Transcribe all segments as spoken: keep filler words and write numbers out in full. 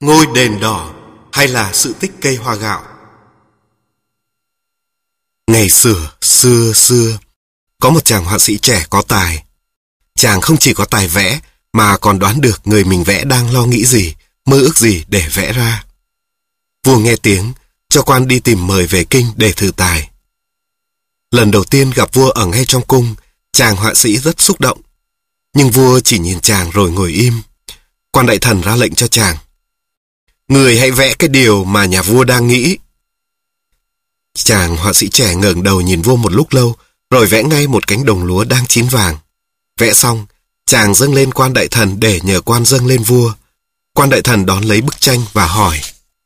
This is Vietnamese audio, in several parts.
Ngôi đền đỏ hay là sự tích cây hoa gạo. Ngày xưa, xưa xưa, có một chàng họa sĩ trẻ có tài. Chàng không chỉ có tài vẽ mà còn đoán được người mình vẽ đang lo nghĩ gì, mơ ước gì để vẽ ra. Vua nghe tiếng, cho quan đi tìm mời về kinh để thử tài. Lần đầu tiên gặp vua ở ngay trong cung, chàng họa sĩ rất xúc động. Nhưng vua chỉ nhìn chàng rồi ngồi im. Quan đại thần ra lệnh cho chàng: người hãy vẽ cái điều mà nhà vua đang nghĩ. Chàng họa sĩ trẻ ngẩng đầu nhìn vua một lúc lâu, rồi vẽ ngay một cánh đồng lúa đang chín vàng. Vẽ xong, chàng dâng lên quan đại thần để nhờ quan dâng lên vua. Quan đại thần đón lấy bức tranh và hỏi: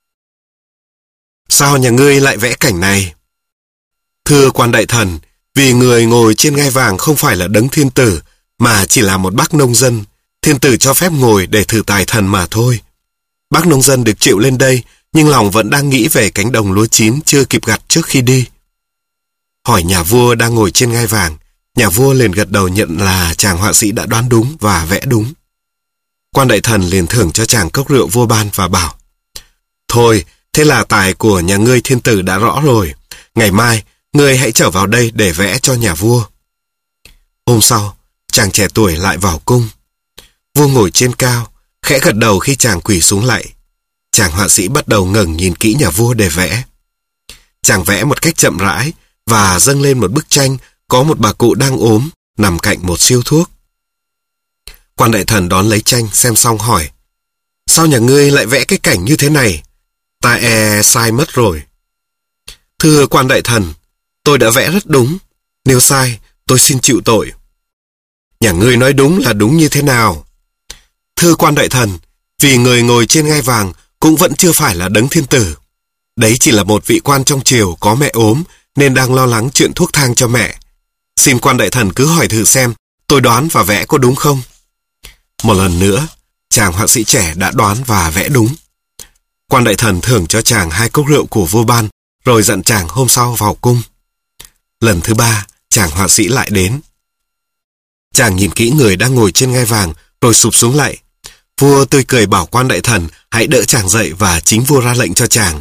sao nhà ngươi lại vẽ cảnh này? Thưa quan đại thần, vì người ngồi trên ngai vàng không phải là đấng thiên tử, mà chỉ là một bác nông dân. Thiên tử cho phép ngồi để thử tài thần mà thôi. Bác nông dân được triệu lên đây, nhưng lòng vẫn đang nghĩ về cánh đồng lúa chín chưa kịp gặt trước khi đi. Hỏi nhà vua đang ngồi trên ngai vàng, nhà vua liền gật đầu nhận là chàng họa sĩ đã đoán đúng và vẽ đúng. Quan đại thần liền thưởng cho chàng cốc rượu vua ban và bảo: thôi, thế là tài của nhà ngươi thiên tử đã rõ rồi. Ngày mai, ngươi hãy trở vào đây để vẽ cho nhà vua. Hôm sau, chàng trẻ tuổi lại vào cung. Vua ngồi trên cao, khẽ gật đầu khi chàng quỳ xuống lạy. Chàng họa sĩ bắt đầu ngẩng nhìn kỹ nhà vua để vẽ. Chàng vẽ một cách chậm rãi và dâng lên một bức tranh có một bà cụ đang ốm, nằm cạnh một siêu thuốc. Quan đại thần đón lấy tranh xem xong hỏi: sao nhà ngươi lại vẽ cái cảnh như thế này? Ta e sai mất rồi. Thưa quan đại thần, tôi đã vẽ rất đúng. Nếu sai, tôi xin chịu tội. Nhà ngươi nói đúng là đúng như thế nào? Thưa quan đại thần, vì người ngồi trên ngai vàng cũng vẫn chưa phải là đấng thiên tử. Đấy chỉ là một vị quan trong triều có mẹ ốm nên đang lo lắng chuyện thuốc thang cho mẹ. Xin quan đại thần cứ hỏi thử xem tôi đoán và vẽ có đúng không? Một lần nữa, chàng họa sĩ trẻ đã đoán và vẽ đúng. Quan đại thần thưởng cho chàng hai cốc rượu của vua ban, rồi dặn chàng hôm sau vào cung. Lần thứ ba, chàng họa sĩ lại đến. Chàng nhìn kỹ người đang ngồi trên ngai vàng, rồi sụp xuống lạy. Vua tươi cười bảo quan đại thần hãy đỡ chàng dậy và chính vua ra lệnh cho chàng: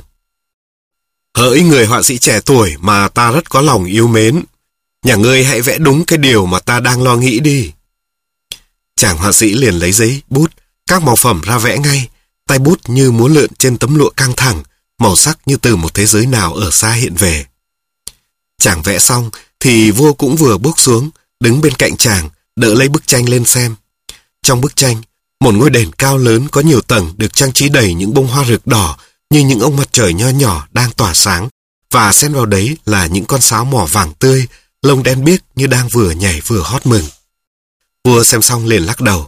hỡi người họa sĩ trẻ tuổi mà ta rất có lòng yêu mến, nhà ngươi hãy vẽ đúng cái điều mà ta đang lo nghĩ đi. Chàng họa sĩ liền lấy giấy, bút, các màu phẩm ra vẽ ngay. Tay bút như múa lượn trên tấm lụa căng thẳng, màu sắc như từ một thế giới nào ở xa hiện về. Chàng vẽ xong thì vua cũng vừa bước xuống, đứng bên cạnh chàng, đỡ lấy bức tranh lên xem. Trong bức tranh, một ngôi đền cao lớn có nhiều tầng được trang trí đầy những bông hoa rực đỏ như những ông mặt trời nho nhỏ đang tỏa sáng, và xen vào đấy là những con sáo mỏ vàng tươi, lông đen biếc như đang vừa nhảy vừa hót mừng. Vua xem xong liền lắc đầu: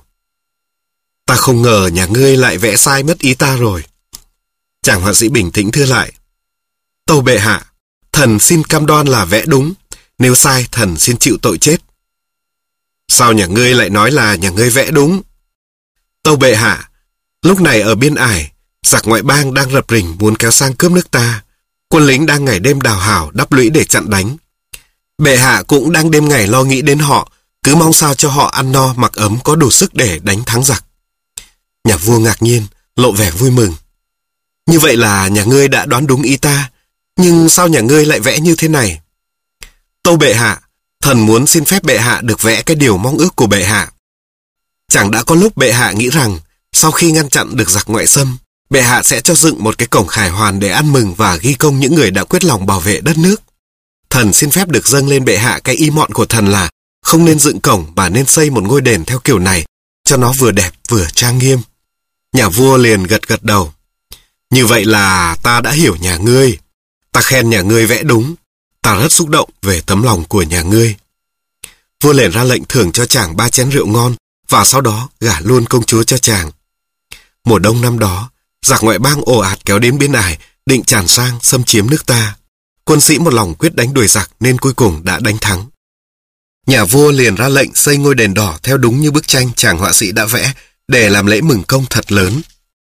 ta không ngờ nhà ngươi lại vẽ sai mất ý ta rồi. Chàng họa sĩ bình tĩnh thưa lại: tâu bệ hạ, thần xin cam đoan là vẽ đúng, nếu sai thần xin chịu tội chết. Sao nhà ngươi lại nói là nhà ngươi vẽ đúng? Tâu bệ hạ, lúc này ở biên ải, giặc ngoại bang đang rập rình muốn kéo sang cướp nước ta. Quân lính đang ngày đêm đào hào đắp lũy để chặn đánh. Bệ hạ cũng đang đêm ngày lo nghĩ đến họ, cứ mong sao cho họ ăn no mặc ấm, có đủ sức để đánh thắng giặc. Nhà vua ngạc nhiên, lộ vẻ vui mừng: như vậy là nhà ngươi đã đoán đúng ý ta, nhưng sao nhà ngươi lại vẽ như thế này? Tâu bệ hạ, thần muốn xin phép bệ hạ được vẽ cái điều mong ước của bệ hạ. Chẳng đã có lúc bệ hạ nghĩ rằng sau khi ngăn chặn được giặc ngoại xâm, bệ hạ sẽ cho dựng một cái cổng khải hoàn để ăn mừng và ghi công những người đã quyết lòng bảo vệ đất nước. Thần xin phép được dâng lên bệ hạ cái ý mọn của thần là không nên dựng cổng mà nên xây một ngôi đền theo kiểu này, cho nó vừa đẹp vừa trang nghiêm. Nhà vua liền gật gật đầu: như vậy là ta đã hiểu nhà ngươi. Ta khen nhà ngươi vẽ đúng. Ta rất xúc động về tấm lòng của nhà ngươi. Vua liền ra lệnh thưởng cho chàng ba chén rượu ngon, và sau đó gả luôn công chúa cho chàng. Mùa đông năm đó, giặc ngoại bang ồ ạt kéo đến biên ải, định tràn sang xâm chiếm nước ta. Quân sĩ một lòng quyết đánh đuổi giặc nên cuối cùng đã đánh thắng. Nhà vua liền ra lệnh xây ngôi đền đỏ theo đúng như bức tranh chàng họa sĩ đã vẽ, để làm lễ mừng công thật lớn.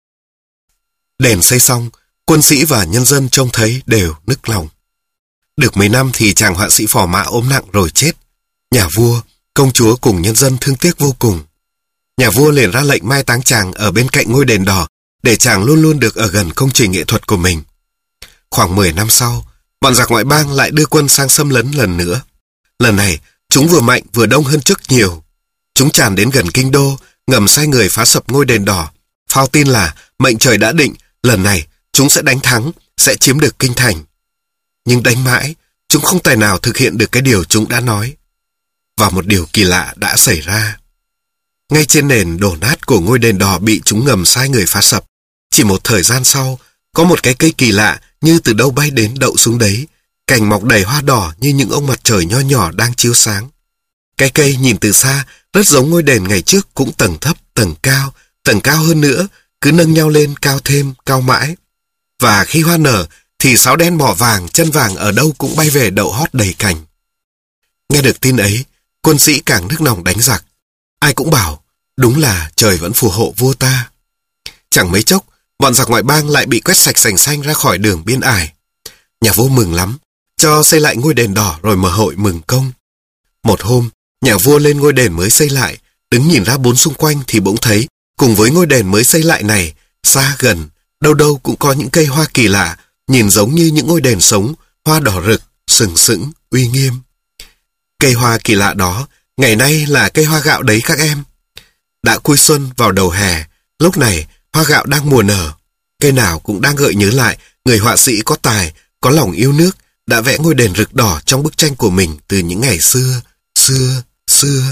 Đền xây xong, quân sĩ và nhân dân trông thấy đều nức lòng. Được mấy năm thì chàng họa sĩ phò mã ốm nặng rồi chết. Nhà vua, công chúa cùng nhân dân thương tiếc vô cùng. Nhà vua liền ra lệnh mai táng chàng ở bên cạnh ngôi đền đỏ để chàng luôn luôn được ở gần công trình nghệ thuật của mình. Khoảng mười năm sau, bọn giặc ngoại bang lại đưa quân sang xâm lấn lần nữa. Lần này, chúng vừa mạnh vừa đông hơn trước nhiều. Chúng tràn đến gần kinh đô, ngầm sai người phá sập ngôi đền đỏ, phao tin là mệnh trời đã định, lần này chúng sẽ đánh thắng, sẽ chiếm được kinh thành. Nhưng đánh mãi, chúng không tài nào thực hiện được cái điều chúng đã nói. Và một điều kỳ lạ đã xảy ra. Ngay trên nền đổ nát của ngôi đền đỏ bị chúng ngầm sai người phá sập, chỉ một thời gian sau, có một cái cây kỳ lạ như từ đâu bay đến đậu xuống đấy, cành mọc đầy hoa đỏ như những ông mặt trời nho nhỏ đang chiếu sáng. Cái cây nhìn từ xa rất giống ngôi đền ngày trước, cũng tầng thấp, tầng cao, tầng cao hơn nữa, cứ nâng nhau lên cao thêm, cao mãi. Và khi hoa nở thì sáo đen mỏ vàng, chân vàng ở đâu cũng bay về đậu hót đầy cành. Nghe được tin ấy, quân sĩ càng nức nòng đánh giặc. Ai cũng bảo, đúng là trời vẫn phù hộ vua ta. Chẳng mấy chốc, bọn giặc ngoại bang lại bị quét sạch sành xanh ra khỏi đường biên ải. Nhà vua mừng lắm, cho xây lại ngôi đền đỏ rồi mở hội mừng công. Một hôm, nhà vua lên ngôi đền mới xây lại, đứng nhìn ra bốn xung quanh thì bỗng thấy, cùng với ngôi đền mới xây lại này, xa gần, đâu đâu cũng có những cây hoa kỳ lạ, nhìn giống như những ngôi đền sống, hoa đỏ rực, sừng sững, uy nghiêm. Cây hoa kỳ lạ đó, ngày nay là cây hoa gạo đấy các em. Đã cuối xuân vào đầu hè, lúc này hoa gạo đang mùa nở. Cây nào cũng đang gợi nhớ lại người họa sĩ có tài, có lòng yêu nước, đã vẽ ngôi đền rực đỏ trong bức tranh của mình từ những ngày xưa, xưa, xưa.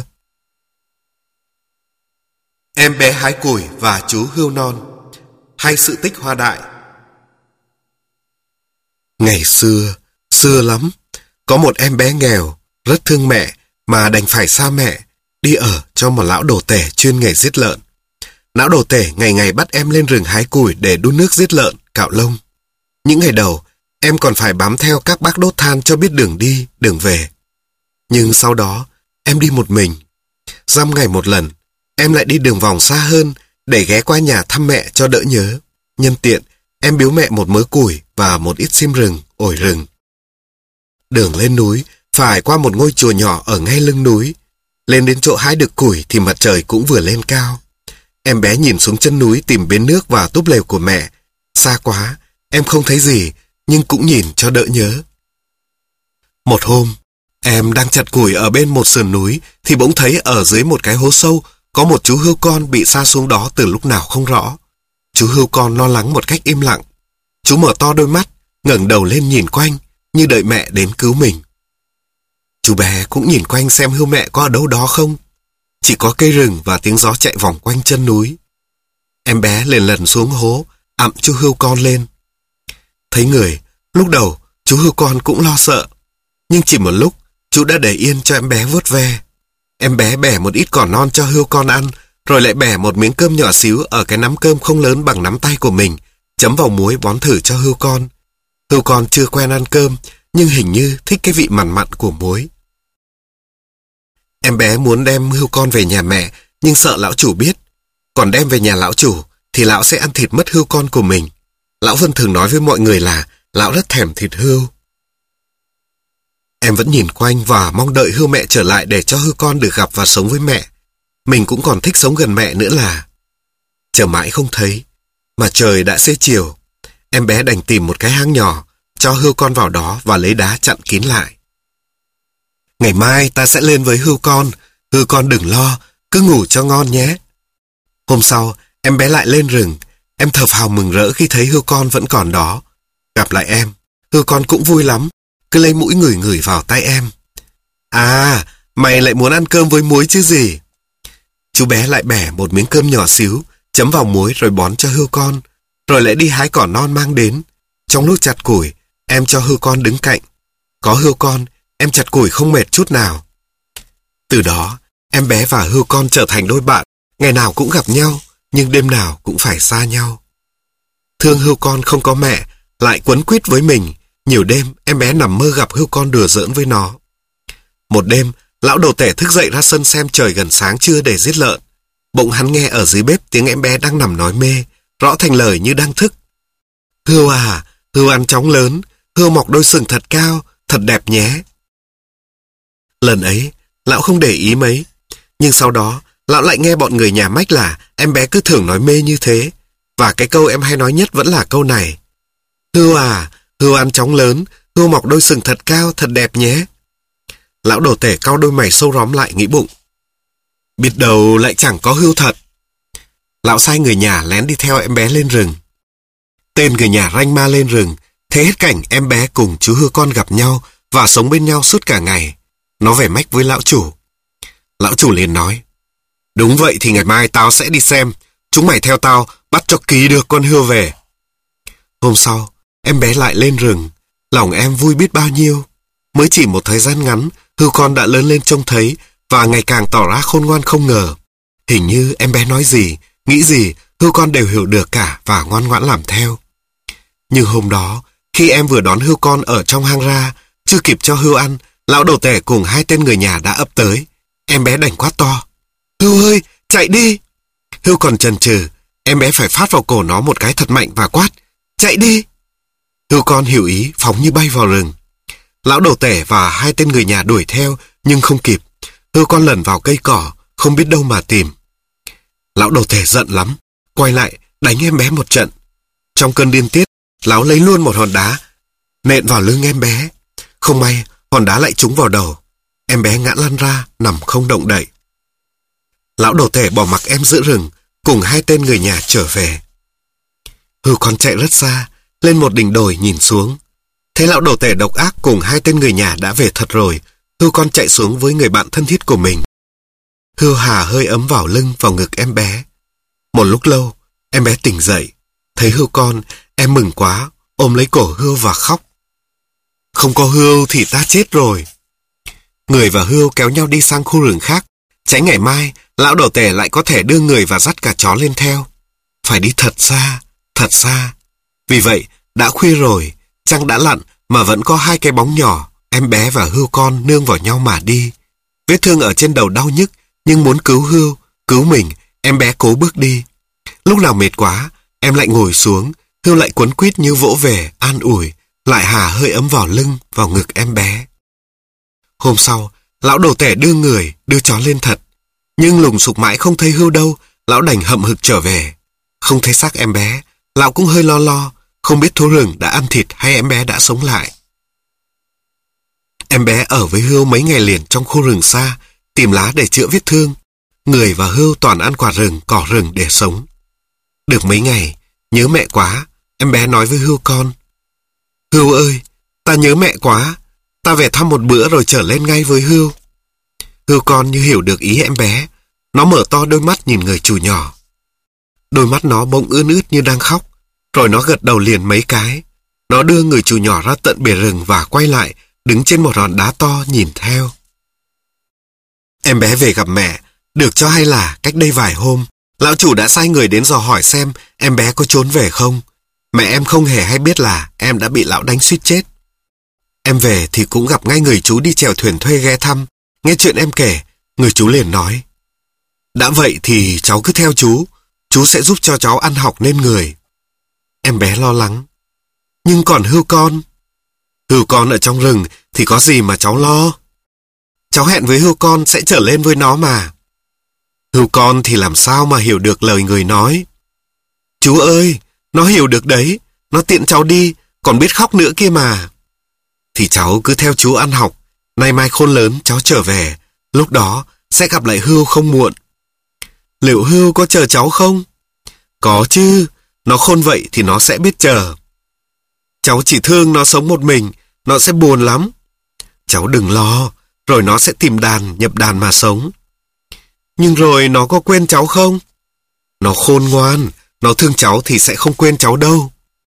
Em bé hái củi và chú hươu non, hay sự tích hoa đại. Ngày xưa, xưa lắm, có một em bé nghèo, rất thương mẹ mà đành phải xa mẹ, đi ở cho một lão đồ tể chuyên nghề giết lợn. Lão đồ tể ngày ngày bắt em lên rừng hái củi để đun nước giết lợn, cạo lông. Những ngày đầu, em còn phải bám theo các bác đốt than cho biết đường đi, đường về. Nhưng sau đó, em đi một mình. Dăm ngày một lần, em lại đi đường vòng xa hơn để ghé qua nhà thăm mẹ cho đỡ nhớ. Nhân tiện, em biếu mẹ một mớ củi và một ít sim rừng, ổi rừng. Đường lên núi, phải qua một ngôi chùa nhỏ ở ngay lưng núi. Lên đến chỗ hái được củi thì mặt trời cũng vừa lên cao. Em bé nhìn xuống chân núi tìm bến nước và túp lều của mẹ. Xa quá, em không thấy gì, nhưng cũng nhìn cho đỡ nhớ. Một hôm, em đang chặt củi ở bên một sườn núi thì bỗng thấy ở dưới một cái hố sâu có một chú hươu con bị sa xuống đó từ lúc nào không rõ. Chú hươu con lo lắng một cách im lặng. Chú mở to đôi mắt, ngẩng đầu lên nhìn quanh, như đợi mẹ đến cứu mình. Chú bé cũng nhìn quanh xem hươu mẹ có ở đâu đó không. Chỉ có cây rừng và tiếng gió chạy vòng quanh chân núi. Em bé liền lần xuống hố, ẵm chú hươu con lên. Thấy người, lúc đầu chú hươu con cũng lo sợ. Nhưng chỉ một lúc, chú đã để yên cho em bé vuốt ve. Em bé bẻ một ít cỏ non cho hươu con ăn, rồi lại bẻ một miếng cơm nhỏ xíu ở cái nắm cơm không lớn bằng nắm tay của mình, chấm vào muối bón thử cho hươu con. Hươu con chưa quen ăn cơm, nhưng hình như thích cái vị mặn mặn của muối. Em bé muốn đem hươu con về nhà mẹ, nhưng sợ lão chủ biết. Còn đem về nhà lão chủ, thì lão sẽ ăn thịt mất hươu con của mình. Lão Vân thường nói với mọi người là lão rất thèm thịt hươu. Em vẫn nhìn quanh và mong đợi hươu mẹ trở lại để cho hươu con được gặp và sống với mẹ. Mình cũng còn thích sống gần mẹ nữa là. Chờ mãi không thấy, mà trời đã xế chiều. Em bé đành tìm một cái hang nhỏ, cho hươu con vào đó và lấy đá chặn kín lại. Ngày mai ta sẽ lên với hươu con, hươu con đừng lo, cứ ngủ cho ngon nhé. Hôm sau, em bé lại lên rừng. Em thở phào mừng rỡ khi thấy hươu con vẫn còn đó. Gặp lại em, hươu con cũng vui lắm, cứ lấy mũi ngửi ngửi vào tay em. À, mày lại muốn ăn cơm với muối chứ gì? Chú bé lại bẻ một miếng cơm nhỏ xíu, chấm vào muối rồi bón cho hươu con, rồi lại đi hái cỏ non mang đến. Trong lúc chặt củi, em cho hươu con đứng cạnh. Có hươu con, em chặt củi không mệt chút nào. Từ đó, em bé và hươu con trở thành đôi bạn, ngày nào cũng gặp nhau, nhưng đêm nào cũng phải xa nhau. Thương hươu con không có mẹ, lại quấn quýt với mình. Nhiều đêm, em bé nằm mơ gặp hươu con đùa giỡn với nó. Một đêm, lão đồ tể thức dậy ra sân xem trời gần sáng chưa để giết lợn. Bỗng hắn nghe ở dưới bếp tiếng em bé đang nằm nói mê, rõ thành lời như đang thức. Hươu à, hươu ăn chóng lớn, hươu mọc đôi sừng thật cao, thật đẹp nhé. Lần ấy, lão không để ý mấy, nhưng sau đó, lão lại nghe bọn người nhà mách là em bé cứ thường nói mê như thế. Và cái câu em hay nói nhất vẫn là câu này: Hươu à, hươu ăn chóng lớn, hươu mọc đôi sừng thật cao, thật đẹp nhé. Lão đồ tể cau đôi mày sâu róm lại nghĩ bụng: biết đâu lại chẳng có hươu thật. Lão sai người nhà lén đi theo em bé lên rừng. Tên người nhà ranh ma lên rừng, thấy hết cảnh em bé cùng chú hươu con gặp nhau và sống bên nhau suốt cả ngày. Nó về mách với lão chủ. Lão chủ liền nói: đúng vậy thì ngày mai tao sẽ đi xem. Chúng mày theo tao bắt cho ký được con hươu về. Hôm sau, em bé lại lên rừng. Lòng em vui biết bao nhiêu. Mới chỉ một thời gian ngắn, hươu con đã lớn lên trông thấy và ngày càng tỏ ra khôn ngoan không ngờ. Hình như em bé nói gì, nghĩ gì, hươu con đều hiểu được cả và ngoan ngoãn làm theo. Nhưng hôm đó, khi em vừa đón hươu con ở trong hang ra, chưa kịp cho hươu ăn, lão đồ tể cùng hai tên người nhà đã ập tới. Em bé đành quát to: hươu ơi, chạy đi! Hươu còn chần chừ, em bé phải phát vào cổ nó một cái thật mạnh và quát: chạy đi! Hươu con hiểu ý, phóng như bay vào rừng. Lão đồ tể và hai tên người nhà đuổi theo, nhưng không kịp. Hươu con lẩn vào cây cỏ, không biết đâu mà tìm. Lão đồ tể giận lắm, quay lại đánh em bé một trận. Trong cơn điên tiết, lão lấy luôn một hòn đá nện vào lưng em bé. Không may, hòn đá lại trúng vào đầu. Em bé ngã lăn ra, nằm không động đậy. Lão đồ tể bỏ mặc em giữa rừng, cùng hai tên người nhà trở về. Hươu con chạy rất xa, lên một đỉnh đồi nhìn xuống. Thấy lão đồ tể độc ác cùng hai tên người nhà đã về thật rồi, hươu con chạy xuống với người bạn thân thiết của mình. Hươu hà hơi ấm vào lưng, vào ngực em bé. Một lúc lâu, em bé tỉnh dậy. Thấy hươu con, em mừng quá, ôm lấy cổ hươu và khóc. Không có hươu thì ta chết rồi. Người và hươu kéo nhau đi sang khu rừng khác, tránh ngày mai lão đồ tể lại có thể đưa người và dắt cả chó lên theo. Phải đi thật xa, thật xa. Vì vậy, đã khuya rồi, trăng đã lặn mà vẫn có hai cái bóng nhỏ, em bé và hươu con nương vào nhau mà đi. Vết thương ở trên đầu đau nhức, nhưng muốn cứu hươu, cứu mình, em bé cố bước đi. Lúc nào mệt quá, em lại ngồi xuống, hươu lại quấn quýt như vỗ về, an ủi, lại hà hơi ấm vào lưng, vào ngực em bé. Hôm sau, lão đồ tể đưa người, đưa chó lên thật. Nhưng lùng sục mãi không thấy hươu đâu, lão đành hậm hực trở về. Không thấy xác em bé, lão cũng hơi lo lo, không biết thú rừng đã ăn thịt hay em bé đã sống lại. Em bé ở với hươu mấy ngày liền trong khu rừng xa, tìm lá để chữa vết thương. Người và hươu toàn ăn quả rừng, cỏ rừng để sống. Được mấy ngày, nhớ mẹ quá, em bé nói với hươu con: hươu ơi, ta nhớ mẹ quá, ta về thăm một bữa rồi trở lên ngay với hươu. Hươu con như hiểu được ý em bé, nó mở to đôi mắt nhìn người chủ nhỏ. Đôi mắt nó bỗng ươn ướt như đang khóc, rồi nó gật đầu liền mấy cái. Nó đưa người chủ nhỏ ra tận bìa rừng và quay lại, đứng trên một hòn đá to nhìn theo. Em bé về gặp mẹ, được cho hay là cách đây vài hôm, lão chủ đã sai người đến dò hỏi xem em bé có trốn về không. Mẹ em không hề hay biết là em đã bị lão đánh suýt chết. Em về thì cũng gặp ngay người chú đi chèo thuyền thuê ghé thăm. Nghe chuyện em kể, người chú liền nói: đã vậy thì cháu cứ theo chú, chú sẽ giúp cho cháu ăn học nên người. Em bé lo lắng: nhưng còn hươu con? Hươu con ở trong rừng thì có gì mà cháu lo. Cháu hẹn với hươu con sẽ trở lên với nó mà. Hươu con thì làm sao mà hiểu được lời người nói. Chú ơi, nó hiểu được đấy, nó tiện cháu đi, còn biết khóc nữa kia mà. Thì cháu cứ theo chú ăn học, nay mai khôn lớn cháu trở về, lúc đó sẽ gặp lại hươu không muộn. Liệu hươu có chờ cháu không? Có chứ, nó khôn vậy thì nó sẽ biết chờ. Cháu chỉ thương nó sống một mình, nó sẽ buồn lắm. Cháu đừng lo, rồi nó sẽ tìm đàn, nhập đàn mà sống. Nhưng rồi nó có quên cháu không? Nó khôn ngoan, nó thương cháu thì sẽ không quên cháu đâu.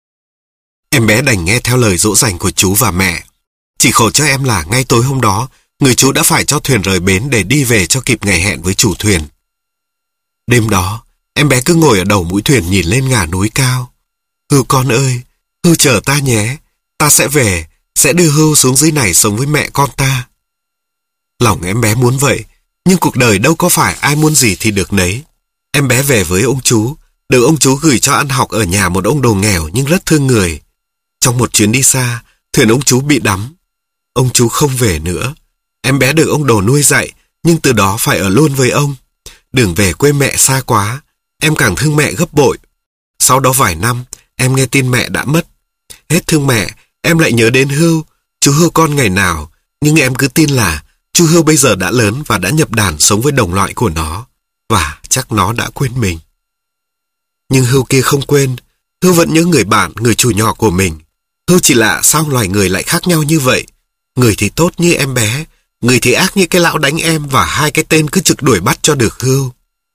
Em bé đành nghe theo lời dỗ dành của chú và mẹ. Chỉ khổ cho em là ngay tối hôm đó, người chú đã phải cho thuyền rời bến để đi về cho kịp ngày hẹn với chủ thuyền. Đêm đó, em bé cứ ngồi ở đầu mũi thuyền nhìn lên ngả núi cao. Hươu con ơi, hươu chờ ta nhé, ta sẽ về, sẽ đưa hươu xuống dưới này sống với mẹ con ta. Lòng em bé muốn vậy, nhưng cuộc đời đâu có phải ai muốn gì thì được nấy. Em bé về với ông chú, được ông chú gửi cho ăn học ở nhà một ông đồ nghèo nhưng rất thương người. Trong một chuyến đi xa, thuyền ông chú bị đắm. Ông chú không về nữa. Em bé được ông đồ nuôi dạy, nhưng từ đó phải ở luôn với ông. Đường về quê mẹ xa quá, em càng thương mẹ gấp bội. Sau đó vài năm, em nghe tin mẹ đã mất. Hết thương mẹ, em lại nhớ đến Hưu, chú Hưu con ngày nào. Nhưng em cứ tin là chú Hưu bây giờ đã lớn và đã nhập đàn sống với đồng loại của nó. Và chắc nó đã quên mình. Nhưng Hưu kia không quên. Hưu vẫn nhớ người bạn, người chủ nhỏ của mình. Hưu chỉ lạ sao loài người lại khác nhau như vậy. Người thì tốt như em bé, người thì ác như cái lão đánh em, và hai cái tên cứ trực đuổi bắt cho được Hưu.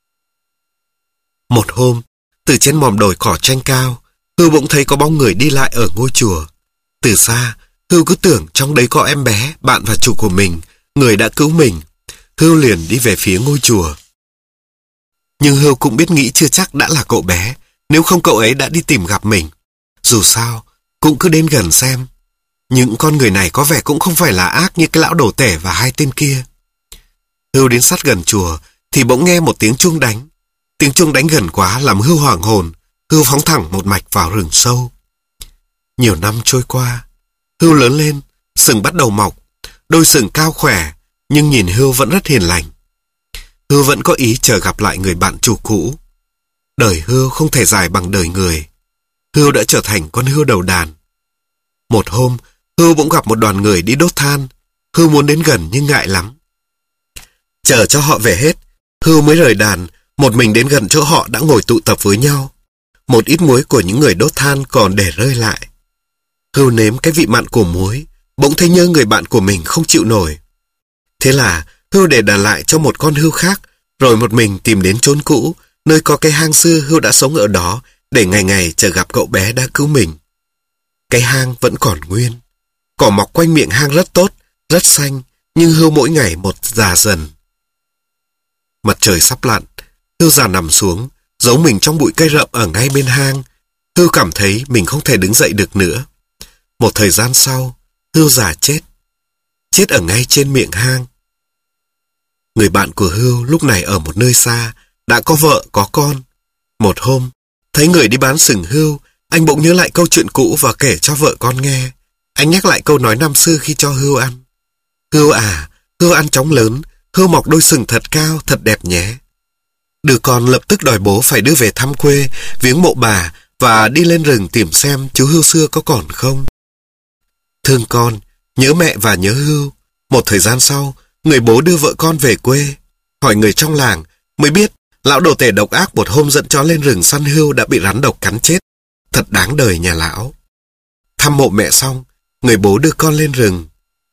Một hôm, từ trên mỏm đồi cỏ tranh cao, Hưu bỗng thấy có bóng người đi lại ở ngôi chùa. Từ xa, Hưu cứ tưởng trong đấy có em bé, bạn và chủ của mình, người đã cứu mình. Hưu liền đi về phía ngôi chùa. Nhưng Hưu cũng biết nghĩ chưa chắc đã là cậu bé, nếu không cậu ấy đã đi tìm gặp mình. Dù sao, cũng cứ đến gần xem. Những con người này có vẻ cũng không phải là ác như cái lão đồ tể và hai tên kia. Hưu đến sát gần chùa thì bỗng nghe một tiếng chuông đánh. Tiếng chuông đánh gần quá làm Hưu hoảng hồn. Hưu phóng thẳng một mạch vào rừng sâu. Nhiều năm trôi qua, Hưu lớn lên, sừng bắt đầu mọc. Đôi sừng cao khỏe, nhưng nhìn Hưu vẫn rất hiền lành. Hưu vẫn có ý chờ gặp lại người bạn chủ cũ. Đời Hưu không thể dài bằng đời người. Hưu đã trở thành con hươu đầu đàn. Một hôm, Hưu bỗng gặp một đoàn người đi đốt than. Hưu muốn đến gần nhưng ngại lắm. Chờ cho họ về hết, Hưu mới rời đàn, một mình đến gần chỗ họ đã ngồi tụ tập với nhau. Một ít muối của những người đốt than còn để rơi lại. Hưu nếm cái vị mặn của muối, bỗng thấy nhớ người bạn của mình không chịu nổi. Thế là Hưu để đàn lại cho một con hươu khác, rồi một mình tìm đến chốn cũ, nơi có cái hang xưa Hưu đã sống ở đó, để ngày ngày chờ gặp cậu bé đã cứu mình. Cái hang vẫn còn nguyên. Cỏ mọc quanh miệng hang rất tốt, rất xanh, nhưng Hưu mỗi ngày một già dần. Mặt trời sắp lặn, Hưu già nằm xuống, giấu mình trong bụi cây rậm ở ngay bên hang. Hưu cảm thấy mình không thể đứng dậy được nữa. Một thời gian sau, Hưu già chết. Chết ở ngay trên miệng hang. Người bạn của Hưu lúc này ở một nơi xa, đã có vợ, có con. Một hôm, thấy người đi bán sừng Hưu, anh bỗng nhớ lại câu chuyện cũ và kể cho vợ con nghe. Anh nhắc lại câu nói năm xưa khi cho Hưu ăn. Hưu à, Hưu ăn chóng lớn, Hưu mọc đôi sừng thật cao, thật đẹp nhé. Đứa con lập tức đòi bố phải đưa về thăm quê, viếng mộ bà và đi lên rừng tìm xem chú Hưu xưa có còn không. Thương con, nhớ mẹ và nhớ Hưu. Một thời gian sau, người bố đưa vợ con về quê. Hỏi người trong làng, mới biết lão đồ tể độc ác một hôm dẫn chó lên rừng săn Hưu đã bị rắn độc cắn chết. Thật đáng đời nhà lão. Thăm mộ mẹ xong, người bố đưa con lên rừng.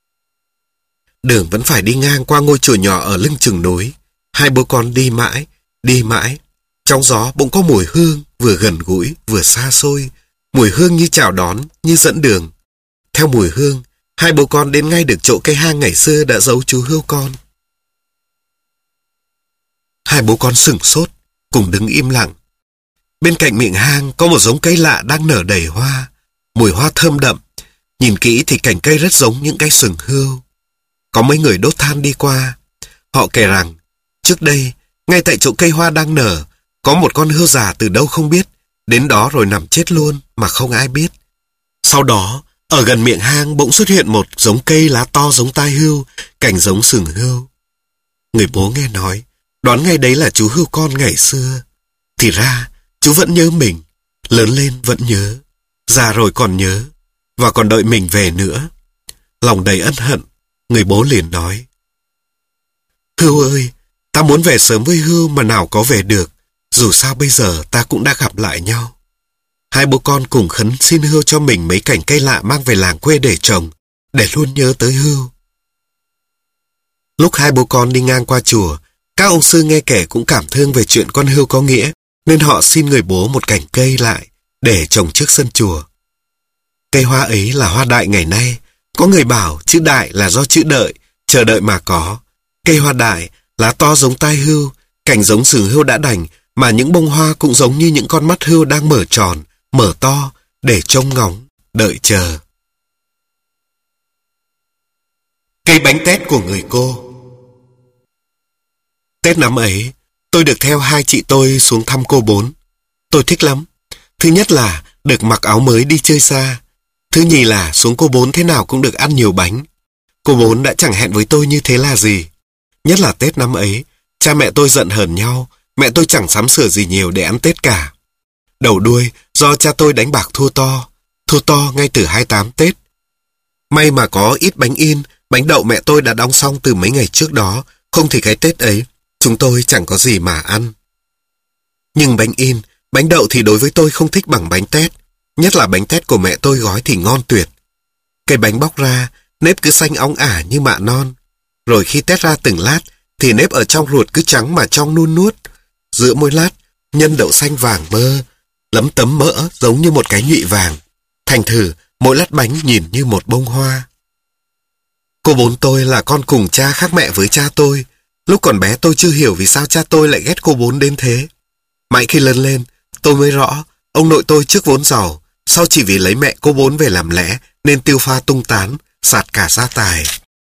Đường vẫn phải đi ngang qua ngôi chùa nhỏ ở lưng chừng núi. Hai bố con đi mãi, đi mãi. Trong gió bỗng có mùi hương, vừa gần gũi, vừa xa xôi. Mùi hương như chào đón, như dẫn đường. Theo mùi hương, hai bố con đến ngay được chỗ cây hang ngày xưa đã giấu chú Hưu con. Hai bố con sửng sốt, cùng đứng im lặng. Bên cạnh miệng hang có một giống cây lạ đang nở đầy hoa. Mùi hoa thơm đậm. Nhìn kỹ thì cành cây rất giống những cái sừng Hưu. Có mấy người đốt than đi qua. Họ kể rằng, trước đây, ngay tại chỗ cây hoa đang nở, có một con hươu già từ đâu không biết, đến đó rồi nằm chết luôn mà không ai biết. Sau đó, ở gần miệng hang bỗng xuất hiện một giống cây lá to giống tai hươu, cành giống sừng hươu. Người bố nghe nói, đoán ngay đấy là chú Hưu con ngày xưa. Thì ra, chú vẫn nhớ mình, lớn lên vẫn nhớ, già rồi còn nhớ, và còn đợi mình về nữa. Lòng đầy ân hận, người bố liền nói: Hưu ơi, ta muốn về sớm với Hưu mà nào có về được, dù sao bây giờ ta cũng đã gặp lại nhau. Hai bố con cùng khấn xin Hưu cho mình mấy cành cây lạ mang về làng quê để trồng, để luôn nhớ tới Hưu. Lúc hai bố con đi ngang qua chùa, các ông sư nghe kể cũng cảm thương về chuyện con Hưu có nghĩa, nên họ xin người bố một cành cây lại để trồng trước sân chùa. Cây hoa ấy là hoa đại ngày nay. Có người bảo chữ đại là do chữ đợi, chờ đợi mà có. Cây hoa đại, lá to giống tai hươu, cành giống sừng hươu đã đành, mà những bông hoa cũng giống như những con mắt hươu đang mở tròn, mở to, để trông ngóng, đợi chờ. Cây bánh tét của người cô. Tết năm ấy, tôi được theo hai chị tôi xuống thăm cô Bốn. Tôi thích lắm. Thứ nhất là được mặc áo mới đi chơi xa. Thứ nhì là xuống cô Bốn thế nào cũng được ăn nhiều bánh. Cô Bốn đã chẳng hẹn với tôi như thế là gì. Nhất là Tết năm ấy, cha mẹ tôi giận hờn nhau, mẹ tôi chẳng sắm sửa gì nhiều để ăn Tết cả. Đầu đuôi do cha tôi đánh bạc thua to, thua to ngay từ hai mươi tám Tết. May mà có ít bánh in, bánh đậu mẹ tôi đã đóng xong từ mấy ngày trước đó, không thì cái Tết ấy, chúng tôi chẳng có gì mà ăn. Nhưng bánh in, bánh đậu thì đối với tôi không thích bằng bánh tét, nhất là bánh tét của mẹ tôi gói thì ngon tuyệt. Cái bánh bóc ra, nếp cứ xanh óng ả như mạ non, rồi khi tét ra từng lát, thì nếp ở trong ruột cứ trắng mà trong nun nuốt. Giữa mỗi lát, nhân đậu xanh vàng mơ, lấm tấm mỡ giống như một cái nhụy vàng. Thành thử, mỗi lát bánh nhìn như một bông hoa. Cô bốn tôi là con cùng cha khác mẹ với cha tôi. Lúc còn bé tôi chưa hiểu vì sao cha tôi lại ghét cô bốn đến thế. Mãi khi lớn lên, tôi mới rõ, ông nội tôi trước vốn giàu, sau chỉ vì lấy mẹ cô bốn về làm lẽ nên tiêu pha tung tán, sạt cả gia tài.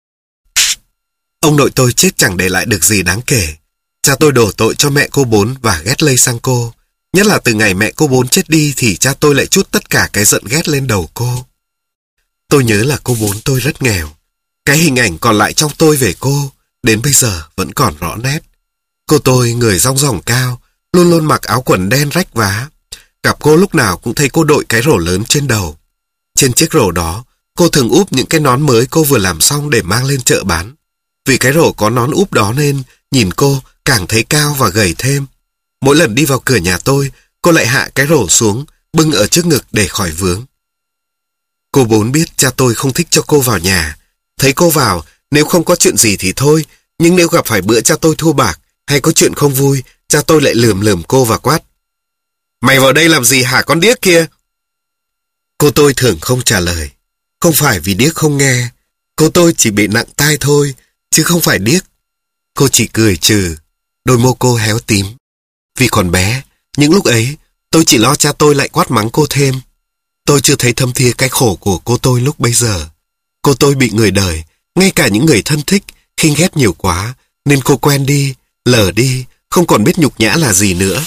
Ông nội tôi chết chẳng để lại được gì đáng kể. Cha tôi đổ tội cho mẹ cô bốn và ghét lây sang cô. Nhất là từ ngày mẹ cô bốn chết đi thì cha tôi lại trút tất cả cái giận ghét lên đầu cô. Tôi nhớ là cô bốn tôi rất nghèo. Cái hình ảnh còn lại trong tôi về cô đến bây giờ vẫn còn rõ nét. Cô tôi người rong ròng cao, luôn luôn mặc áo quần đen rách vá. Gặp cô lúc nào cũng thấy cô đội cái rổ lớn trên đầu. Trên chiếc rổ đó, cô thường úp những cái nón mới cô vừa làm xong để mang lên chợ bán. Vì cái rổ có nón úp đó nên nhìn cô càng thấy cao và gầy thêm. Mỗi lần đi vào cửa nhà tôi, cô lại hạ cái rổ xuống, bưng ở trước ngực để khỏi vướng. Cô bốn biết cha tôi không thích cho cô vào nhà. Thấy cô vào, nếu không có chuyện gì thì thôi, nhưng nếu gặp phải bữa cha tôi thua bạc hay có chuyện không vui, cha tôi lại lườm lườm cô và quát: "Mày vào đây làm gì hả con điếc kia?" Cô tôi thường không trả lời. Không phải vì điếc không nghe, cô tôi chỉ bị nặng tai thôi, chứ không phải điếc. Cô chỉ cười trừ, đôi môi cô héo tím. Vì còn bé, những lúc ấy, tôi chỉ lo cha tôi lại quát mắng cô thêm. Tôi chưa thấy thâm thía cái khổ của cô tôi lúc bấy giờ. Cô tôi bị người đời, ngay cả những người thân thích, khinh ghét nhiều quá, nên cô quen đi, lờ đi, không còn biết nhục nhã là gì nữa.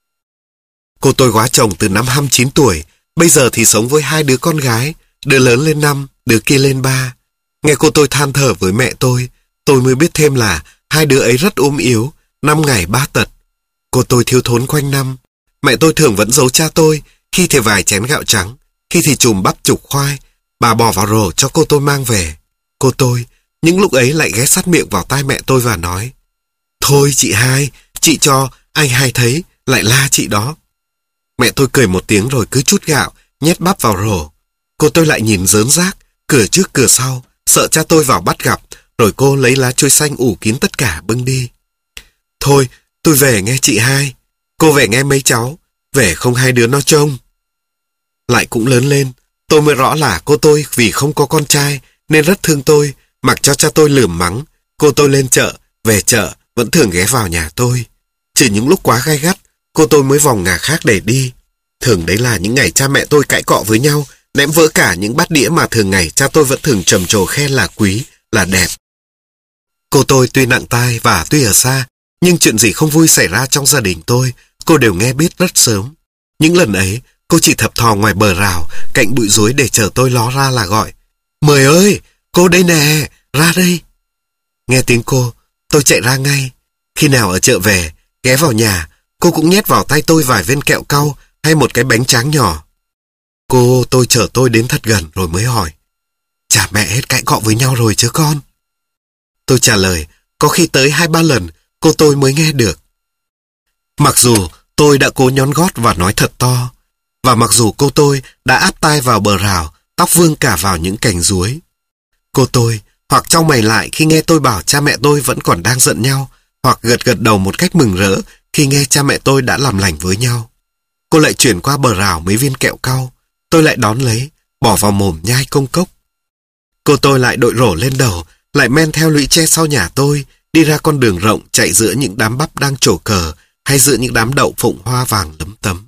Cô tôi góa chồng từ năm hai mươi chín tuổi, bây giờ thì sống với hai đứa con gái, đứa lớn lên năm, đứa kia lên ba. Nghe cô tôi than thở với mẹ tôi, tôi mới biết thêm là hai đứa ấy rất ốm yếu, năm ngày ba tật. Cô tôi thiếu thốn quanh năm. Mẹ tôi thường vẫn giấu cha tôi, khi thì vài chén gạo trắng, khi thì chùm bắp chục khoai, bà bỏ vào rổ cho cô tôi mang về. Cô tôi, những lúc ấy lại ghé sát miệng vào tai mẹ tôi và nói: "Thôi chị hai, chị cho, anh hai thấy, lại la chị đó." Mẹ tôi cười một tiếng rồi cứ trút gạo, nhét bắp vào rổ. Cô tôi lại nhìn rớn rác, cửa trước cửa sau, sợ cha tôi vào bắt gặp, rồi cô lấy lá chuối xanh ủ kín tất cả bưng đi. "Thôi, tôi về nghe chị hai, cô về nghe mấy cháu, về không hai đứa nó trông." Lại cũng lớn lên, tôi mới rõ là cô tôi vì không có con trai nên rất thương tôi, mặc cho cha tôi lườm mắng. Cô tôi lên chợ, về chợ vẫn thường ghé vào nhà tôi. Chỉ những lúc quá gai gắt, cô tôi mới vòng ngả khác để đi. Thường đấy là những ngày cha mẹ tôi cãi cọ với nhau, ném vỡ cả những bát đĩa mà thường ngày cha tôi vẫn thường trầm trồ khen là quý, là đẹp. Cô tôi tuy nặng tai và tuy ở xa, nhưng chuyện gì không vui xảy ra trong gia đình tôi, cô đều nghe biết rất sớm. Những lần ấy, cô chỉ thập thò ngoài bờ rào, cạnh bụi rối để chờ tôi ló ra là gọi: "Mười ơi, cô đây nè, ra đây." Nghe tiếng cô, tôi chạy ra ngay. Khi nào ở chợ về, ghé vào nhà, cô cũng nhét vào tay tôi vài viên kẹo cau hay một cái bánh tráng nhỏ. Cô tôi chở tôi đến thật gần rồi mới hỏi: "Cha mẹ hết cãi cọ với nhau rồi chứ con?" Tôi trả lời, có khi tới hai ba lần cô tôi mới nghe được. Mặc dù tôi đã cố nhón gót và nói thật to, và mặc dù cô tôi đã áp tai vào bờ rào, tóc vương cả vào những cành ruối. Cô tôi hoặc cau mày lại khi nghe tôi bảo cha mẹ tôi vẫn còn đang giận nhau, hoặc gật gật đầu một cách mừng rỡ khi nghe cha mẹ tôi đã làm lành với nhau. Cô lại chuyển qua bờ rào mấy viên kẹo cau, tôi lại đón lấy, bỏ vào mồm nhai công cốc. Cô tôi lại đội rổ lên đầu, lại men theo lũy tre sau nhà tôi, đi ra con đường rộng chạy giữa những đám bắp đang trổ cờ, hay giữa những đám đậu phụng hoa vàng lấm tấm.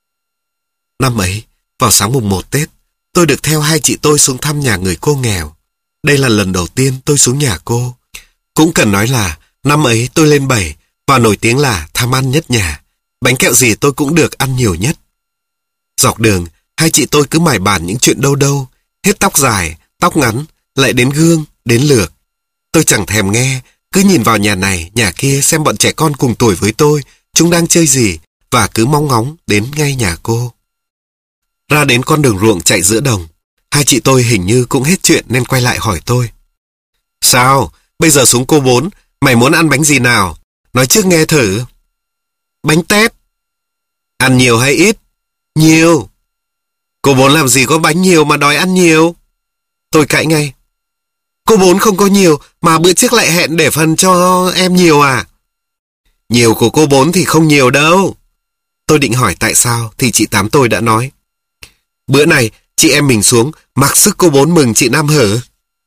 Năm ấy, vào sáng mùng một Tết, tôi được theo hai chị tôi xuống thăm nhà người cô nghèo. Đây là lần đầu tiên tôi xuống nhà cô. Cũng cần nói là năm ấy tôi lên bảy và nổi tiếng là tham ăn nhất nhà. Bánh kẹo gì tôi cũng được ăn nhiều nhất. Dọc đường, hai chị tôi cứ mải bàn những chuyện đâu đâu, hết tóc dài, tóc ngắn, lại đến gương, đến lược. Tôi chẳng thèm nghe, cứ nhìn vào nhà này, nhà kia xem bọn trẻ con cùng tuổi với tôi, chúng đang chơi gì, và cứ mong ngóng đến ngay nhà cô. Ra đến con đường ruộng chạy giữa đồng, hai chị tôi hình như cũng hết chuyện nên quay lại hỏi tôi. Sao? Bây giờ xuống cô bốn, mày muốn ăn bánh gì nào? Nói trước nghe thử. Bánh tét. Ăn nhiều hay ít? Nhiều. Cô bốn làm gì có bánh nhiều mà đòi ăn nhiều? Tôi cãi ngay. Cô bốn không có nhiều mà bữa trước lại hẹn để phần cho em nhiều à? Nhiều của cô bốn thì không nhiều đâu. Tôi định hỏi tại sao thì chị Tám tôi đã nói. Bữa này chị em mình xuống mặc sức cô bốn mừng chị Năm hở.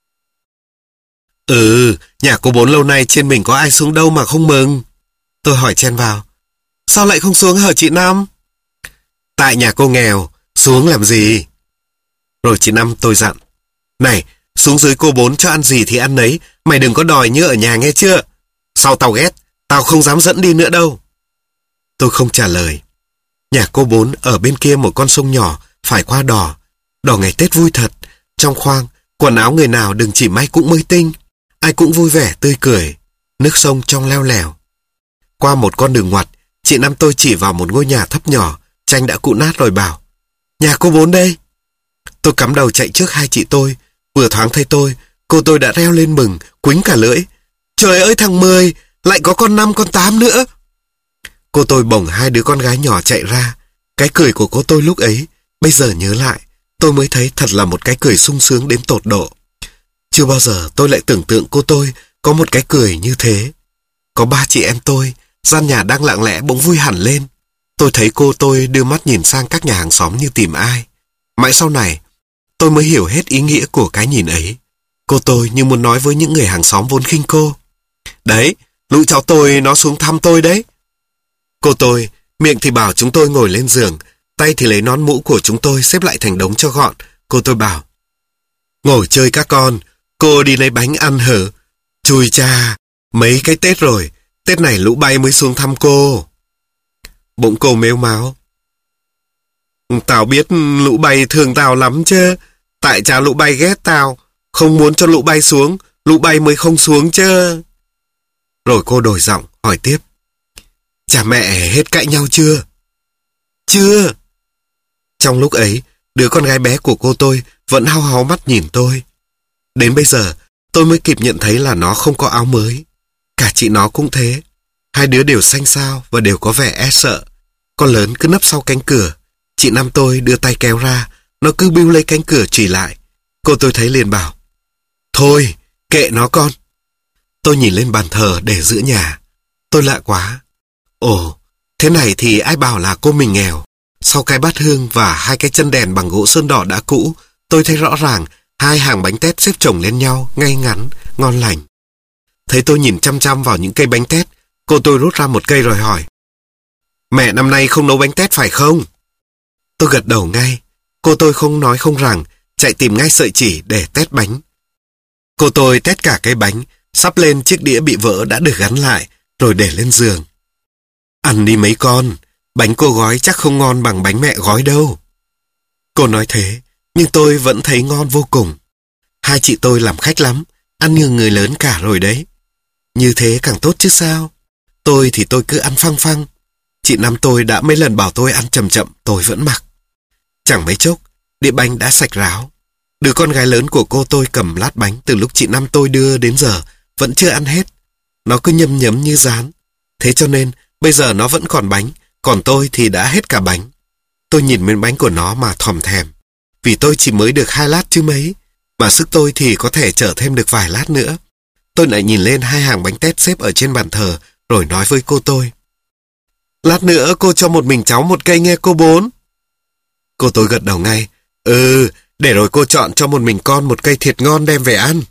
Ừ, nhà cô bốn lâu nay trên mình có ai xuống đâu mà không mừng. Tôi hỏi chen vào. Sao lại không xuống hả chị Năm? Tại nhà cô nghèo, xuống làm gì? Rồi chị Năm tôi dặn. Này, xuống dưới cô bốn cho ăn gì thì ăn nấy, mày đừng có đòi như ở nhà nghe chưa? Sau tao ghét, tao không dám dẫn đi nữa đâu. Tôi không trả lời. Nhà cô bốn ở bên kia một con sông nhỏ, phải qua đò. Đò ngày Tết vui thật, trong khoang, quần áo người nào đừng chỉ may cũng mới tinh. Ai cũng vui vẻ, tươi cười. Nước sông trong leo lèo. Qua một con đường ngoặt, chị Năm tôi chỉ vào một ngôi nhà thấp nhỏ, tranh đã cụ nát rồi bảo. Nhà cô bốn đây. Tôi cắm đầu chạy trước hai chị tôi. Vừa thoáng thấy tôi, cô tôi đã reo lên mừng, quýnh cả lưỡi. Trời ơi thằng Mười, lại có con Năm con Tám nữa. Cô tôi bồng hai đứa con gái nhỏ chạy ra. Cái cười của cô tôi lúc ấy, bây giờ nhớ lại, tôi mới thấy thật là một cái cười sung sướng đến tột độ. Chưa bao giờ tôi lại tưởng tượng cô tôi có một cái cười như thế. Có ba chị em tôi, gian nhà đang lặng lẽ bỗng vui hẳn lên. Tôi thấy cô tôi đưa mắt nhìn sang các nhà hàng xóm như tìm ai. Mãi sau này, tôi mới hiểu hết ý nghĩa của cái nhìn ấy. Cô tôi như muốn nói với những người hàng xóm vốn khinh cô. Đấy, lũ cháu tôi nó xuống thăm tôi đấy. Cô tôi, miệng thì bảo chúng tôi ngồi lên giường, tay thì lấy nón mũ của chúng tôi xếp lại thành đống cho gọn. Cô tôi bảo, ngồi chơi các con, cô đi lấy bánh ăn hở. Chùi cha, mấy cái Tết rồi, Tết này lũ bay mới xuống thăm cô. Bỗng cô mếu máo. Tao biết lũ bay thương tao lắm chứ, tại cha lũ bay ghét tao, không muốn cho lũ bay xuống, lũ bay mới không xuống chứ. Rồi cô đổi giọng, hỏi tiếp. Cha mẹ hết cãi nhau chưa? Chưa. Trong lúc ấy, đứa con gái bé của cô tôi vẫn hao háo mắt nhìn tôi. Đến bây giờ, tôi mới kịp nhận thấy là nó không có áo mới. Cả chị nó cũng thế. Hai đứa đều xanh xao và đều có vẻ e sợ. Con lớn cứ nấp sau cánh cửa. Chị Năm tôi đưa tay kéo ra, nó cứ bưu lấy cánh cửa chỉ lại. Cô tôi thấy liền bảo, thôi, kệ nó con. Tôi nhìn lên bàn thờ để giữa nhà. Tôi lạ quá. Ồ, thế này thì ai bảo là cô mình nghèo. Sau cái bát hương và hai cái chân đèn bằng gỗ sơn đỏ đã cũ, tôi thấy rõ ràng hai hàng bánh tét xếp chồng lên nhau, ngay ngắn, ngon lành. Thấy tôi nhìn chăm chăm vào những cây bánh tét, cô tôi rút ra một cây rồi hỏi. Mẹ năm nay không nấu bánh tét phải không? Tôi gật đầu ngay. Cô tôi không nói không rằng, chạy tìm ngay sợi chỉ để tét bánh. Cô tôi tét cả cái bánh, sắp lên chiếc đĩa bị vỡ đã được gắn lại, rồi để lên giường. Ăn đi mấy con, bánh cô gói chắc không ngon bằng bánh mẹ gói đâu. Cô nói thế, nhưng tôi vẫn thấy ngon vô cùng. Hai chị tôi làm khách lắm, ăn như người lớn cả rồi đấy. Như thế càng tốt chứ sao. Tôi thì tôi cứ ăn phăng phăng. Chị Năm tôi đã mấy lần bảo tôi ăn chậm chậm, tôi vẫn mặc. Chẳng mấy chốc, đĩa bánh đã sạch ráo. Đứa con gái lớn của cô tôi cầm lát bánh từ lúc chị Năm tôi đưa đến giờ, vẫn chưa ăn hết. Nó cứ nhấm nhấm như rán. Thế cho nên, bây giờ nó vẫn còn bánh, còn tôi thì đã hết cả bánh. Tôi nhìn miếng bánh của nó mà thòm thèm. Vì tôi chỉ mới được hai lát chứ mấy, mà sức tôi thì có thể chở thêm được vài lát nữa. Tôi lại nhìn lên hai hàng bánh tét xếp ở trên bàn thờ, rồi nói với cô tôi. Lát nữa cô cho một mình cháu một cây nghe cô bốn. Cô tôi gật đầu ngay. Ừ, để rồi cô chọn cho một mình con một cây thiệt ngon đem về ăn.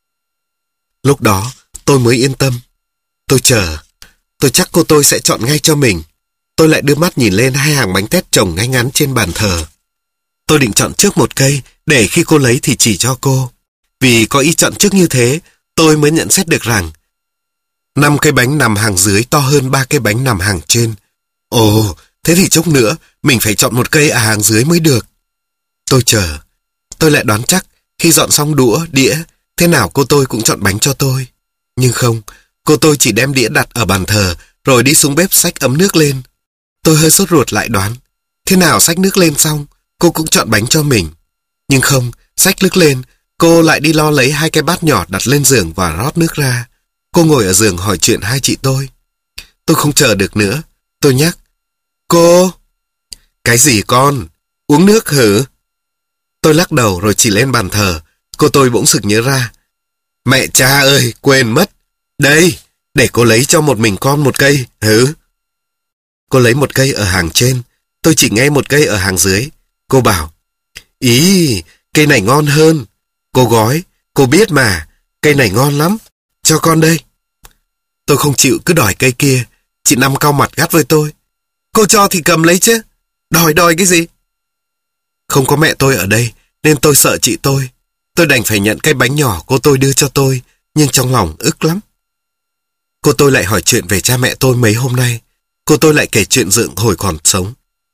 Lúc đó, tôi mới yên tâm. Tôi chờ. Tôi chắc cô tôi sẽ chọn ngay cho mình. Tôi lại đưa mắt nhìn lên hai hàng bánh tét chồng ngay ngắn trên bàn thờ. Tôi định chọn trước một cây, để khi cô lấy thì chỉ cho cô. Vì có ý chọn trước như thế, tôi mới nhận xét được rằng năm cây bánh nằm hàng dưới to hơn ba cây bánh nằm hàng trên. Ồ, thế thì chốc nữa, mình phải chọn một cây ở hàng dưới mới được. Tôi chờ. Tôi lại đoán chắc, khi dọn xong đũa, đĩa, thế nào cô tôi cũng chọn bánh cho tôi. Nhưng không, cô tôi chỉ đem đĩa đặt ở bàn thờ, rồi đi xuống bếp xách ấm nước lên. Tôi hơi sốt ruột lại đoán. Thế nào xách nước lên xong, cô cũng chọn bánh cho mình. Nhưng không, xách nước lên, cô lại đi lo lấy hai cái bát nhỏ đặt lên giường và rót nước ra. Cô ngồi ở giường hỏi chuyện hai chị tôi. Tôi không chờ được nữa. Tôi nhắc. Cô! Cái gì con? Uống nước hử? Tôi lắc đầu rồi chỉ lên bàn thờ. Cô tôi bỗng sực nhớ ra. Mẹ cha ơi, quên mất. Đây, để cô lấy cho một mình con một cây, hử? Cô lấy một cây ở hàng trên. Tôi chỉ nghe một cây ở hàng dưới. Cô bảo. Ý, cây này ngon hơn. Cô gói, cô biết mà. Cây này ngon lắm. Cho con đây. Tôi không chịu cứ đòi cây kia. Chị Năm cau mặt gắt với tôi. Cô cho thì cầm lấy chứ. Đòi đòi cái gì? Không có mẹ tôi ở đây nên tôi sợ chị tôi. Tôi đành phải nhận cái bánh nhỏ cô tôi đưa cho tôi, nhưng trong lòng ức lắm. Cô tôi lại hỏi chuyện về cha mẹ tôi mấy hôm nay. Cô tôi lại kể chuyện Dượng hồi còn sống.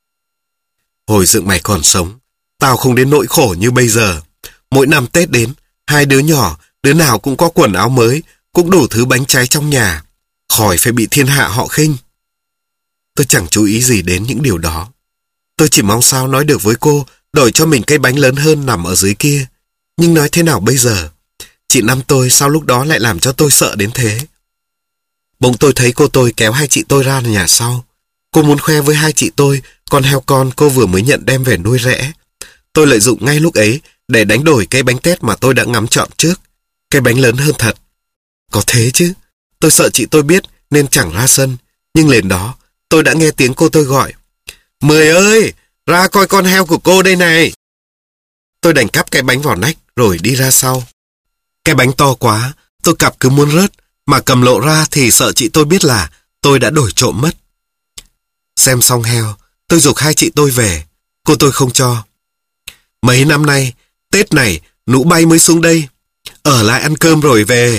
Hồi Dượng mày còn sống, tao không đến nỗi khổ như bây giờ. Mỗi năm Tết đến, hai đứa nhỏ, đứa nào cũng có quần áo mới, cũng đủ thứ bánh trái trong nhà, khỏi phải bị thiên hạ họ khinh. Tôi chẳng chú ý gì đến những điều đó. Tôi chỉ mong sao nói được với cô đổi cho mình cái bánh lớn hơn nằm ở dưới kia. Nhưng nói thế nào bây giờ? Chị Năm tôi sao lúc đó lại làm cho tôi sợ đến thế? Bỗng tôi thấy cô tôi kéo hai chị tôi ra nhà sau. Cô muốn khoe với hai chị tôi con heo con cô vừa mới nhận đem về nuôi rẽ. Tôi lợi dụng ngay lúc ấy để đánh đổi cái bánh tét mà tôi đã ngắm chọn trước. Cái bánh lớn hơn thật. Có thế chứ. Tôi sợ chị tôi biết nên chẳng ra sân. Nhưng liền đó tôi đã nghe tiếng cô tôi gọi. Mười ơi, ra coi con heo của cô đây này. Tôi đành cắp cái bánh vào nách rồi đi ra sau. Cái bánh to quá, tôi cặp cứ muốn rớt, mà cầm lộ ra thì sợ chị tôi biết là tôi đã đổi trộm mất. Xem xong heo, tôi giục hai chị tôi về. Cô tôi không cho. Mấy năm nay, Tết này, Nũ Bay mới xuống đây. Ở lại ăn cơm rồi về.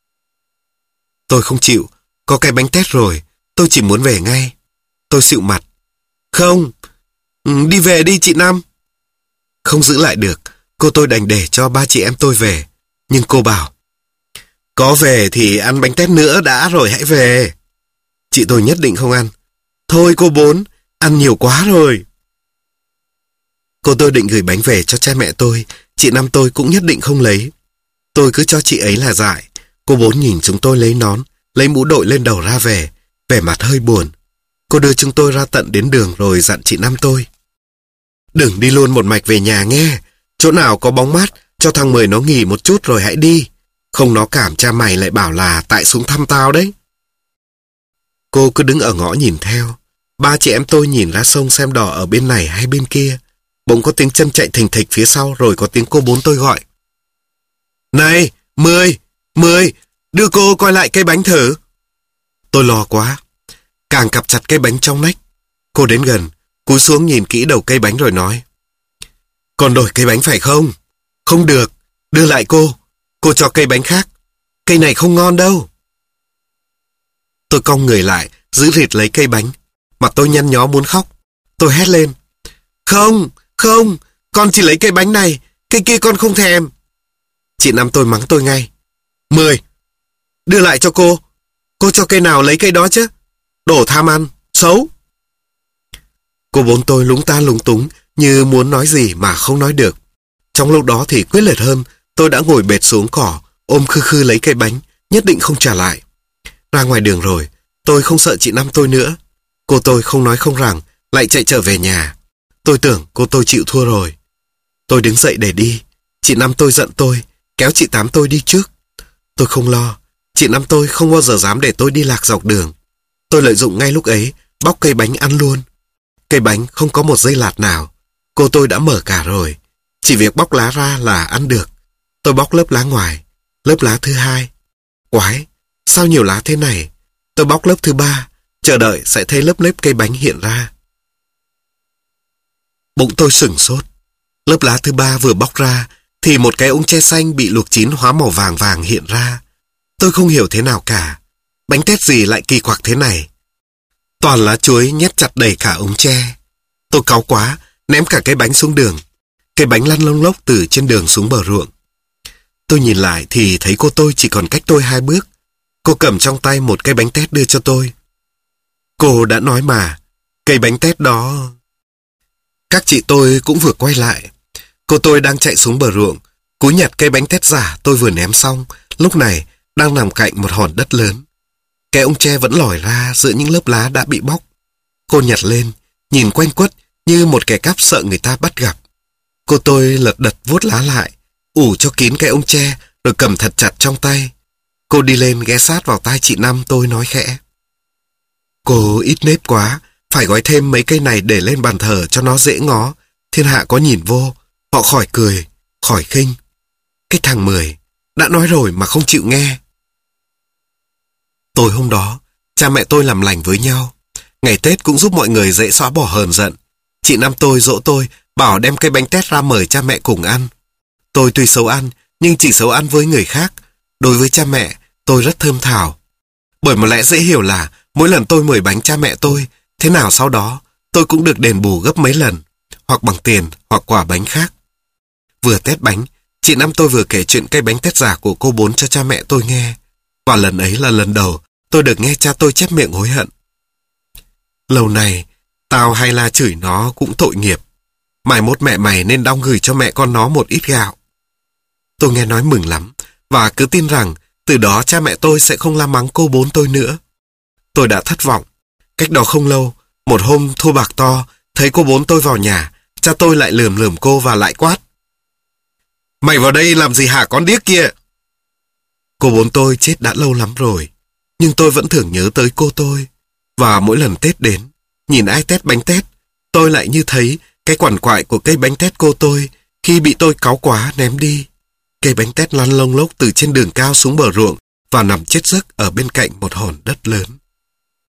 Tôi không chịu, có cái bánh tét rồi, tôi chỉ muốn về ngay. Tôi xịu mặt. Không, đi về đi chị Năm. Không giữ lại được, cô tôi đành để cho ba chị em tôi về. Nhưng cô bảo, có về thì ăn bánh tét nữa đã rồi hãy về. Chị tôi nhất định không ăn. Thôi cô Bốn, ăn nhiều quá rồi. Cô tôi định gửi bánh về cho cha mẹ tôi, chị Năm tôi cũng nhất định không lấy. Tôi cứ cho chị ấy là dại. Cô Bốn nhìn chúng tôi lấy nón, lấy mũ đội lên đầu ra về, vẻ mặt hơi buồn. Cô đưa chúng tôi ra tận đến đường rồi dặn chị Năm tôi. Đừng đi luôn một mạch về nhà nghe. Chỗ nào có bóng mát, cho thằng Mười nó nghỉ một chút rồi hãy đi. Không nó cảm cha mày lại bảo là tại xuống thăm tao đấy. Cô cứ đứng ở ngõ nhìn theo. Ba chị em tôi nhìn ra sông xem đò ở bên này hay bên kia. Bỗng có tiếng chân chạy thình thịch phía sau rồi có tiếng cô Bốn tôi gọi. Này, Mười, Mười, đưa cô coi lại cây bánh thử. Tôi lo quá. Càng cặp chặt cây bánh trong nách. Cô đến gần, cúi xuống nhìn kỹ đầu cây bánh rồi nói. Còn đổi cây bánh phải không? Không được, đưa lại cô. Cô cho cây bánh khác. Cây này không ngon đâu. Tôi cong người lại, giữ rịt lấy cây bánh. Mặt tôi nhăn nhó muốn khóc. Tôi hét lên. Không, không, con chỉ lấy cây bánh này. Cây kia con không thèm. Chị Năm tôi mắng tôi ngay. Mười, đưa lại cho cô. Cô cho cây nào lấy cây đó chứ. Đổ tham ăn, xấu. Cô Bốn tôi lúng ta lúng túng như muốn nói gì mà không nói được. Trong lúc đó thì quyết liệt hơn, tôi đã ngồi bệt xuống cỏ, ôm khư khư lấy cây bánh, nhất định không trả lại. Ra ngoài đường rồi, tôi không sợ chị Năm tôi nữa. Cô tôi không nói không rằng, lại chạy trở về nhà. Tôi tưởng cô tôi chịu thua rồi. Tôi đứng dậy để đi. Chị Năm tôi giận tôi, kéo chị Tám tôi đi trước. Tôi không lo, chị Năm tôi không bao giờ dám để tôi đi lạc dọc đường. Tôi lợi dụng ngay lúc ấy, bóc cây bánh ăn luôn. Cây bánh không có một dây lạt nào. Cô tôi đã mở cả rồi. Chỉ việc bóc lá ra là ăn được. Tôi bóc lớp lá ngoài, lớp lá thứ hai. Quái, sao nhiều lá thế này? Tôi bóc lớp thứ ba, chờ đợi sẽ thấy lớp lớp cây bánh hiện ra. Bụng tôi sửng sốt. Lớp lá thứ ba vừa bóc ra, thì một cái ống tre xanh bị luộc chín hóa màu vàng vàng hiện ra. Tôi không hiểu thế nào cả. Bánh tét gì lại kỳ quặc thế này? Toàn lá chuối nhét chặt đầy cả ống tre. Tôi cáu quá, ném cả cái bánh xuống đường. Cái bánh lăn lông lốc từ trên đường xuống bờ ruộng. Tôi nhìn lại thì thấy cô tôi chỉ còn cách tôi hai bước. Cô cầm trong tay một cái bánh tét đưa cho tôi. Cô đã nói mà, Cây bánh tét đó... Các chị tôi cũng vừa quay lại. Cô tôi đang chạy xuống bờ ruộng, cúi nhặt cây bánh tét giả tôi vừa ném xong, lúc này đang nằm cạnh một hòn đất lớn. Cái ống tre vẫn lòi ra giữa những lớp lá đã bị bóc. Cô nhặt lên, nhìn quanh quất như một kẻ cắp sợ người ta bắt gặp. Cô tôi lật đật vuốt lá lại, ủ cho kín cái ống tre rồi cầm thật chặt trong tay. Cô đi lên ghé sát vào tai chị Năm tôi nói khẽ. Cô ít nếp quá, phải gói thêm mấy cây này để lên bàn thờ cho nó dễ ngó. Thiên hạ có nhìn vô, họ khỏi cười, khỏi khinh. Cái thằng Mười, đã nói rồi mà không chịu nghe. Tối hôm đó, cha mẹ tôi làm lành với nhau. Ngày Tết cũng giúp mọi người dễ xóa bỏ hờn giận. Chị Năm tôi dỗ tôi, bảo đem cây bánh tét ra mời cha mẹ cùng ăn. Tôi tuy xấu ăn, nhưng chỉ xấu ăn với người khác. Đối với cha mẹ, tôi rất thơm thảo. Bởi một lẽ dễ hiểu là mỗi lần tôi mời bánh cha mẹ tôi, thế nào sau đó tôi cũng được đền bù gấp mấy lần, hoặc bằng tiền hoặc quả bánh khác. Vừa tét bánh, chị Năm tôi vừa kể chuyện cây bánh tét giả của cô Bốn cho cha mẹ tôi nghe. Và lần ấy là lần đầu tôi được nghe cha tôi chép miệng hối hận. Lâu này, tao hay la chửi nó cũng tội nghiệp. Mai mốt mẹ mày nên đong gửi cho mẹ con nó một ít gạo. Tôi nghe nói mừng lắm, và cứ tin rằng từ đó cha mẹ tôi sẽ không la mắng cô Bốn tôi nữa. Tôi đã thất vọng. Cách đó không lâu, một hôm thua bạc to, thấy cô Bốn tôi vào nhà, cha tôi lại lườm lườm cô và lại quát. Mày vào đây làm gì hả con điếc kia? Cô Bốn tôi chết đã lâu lắm rồi, nhưng tôi vẫn thường nhớ tới cô tôi. Và mỗi lần Tết đến, nhìn ai tét bánh tét, tôi lại như thấy cái quằn quại của cây bánh tét cô tôi khi bị tôi cáu quá ném đi. Cây bánh tét lăn lông lốc từ trên đường cao xuống bờ ruộng và nằm chết giấc ở bên cạnh một hòn đất lớn.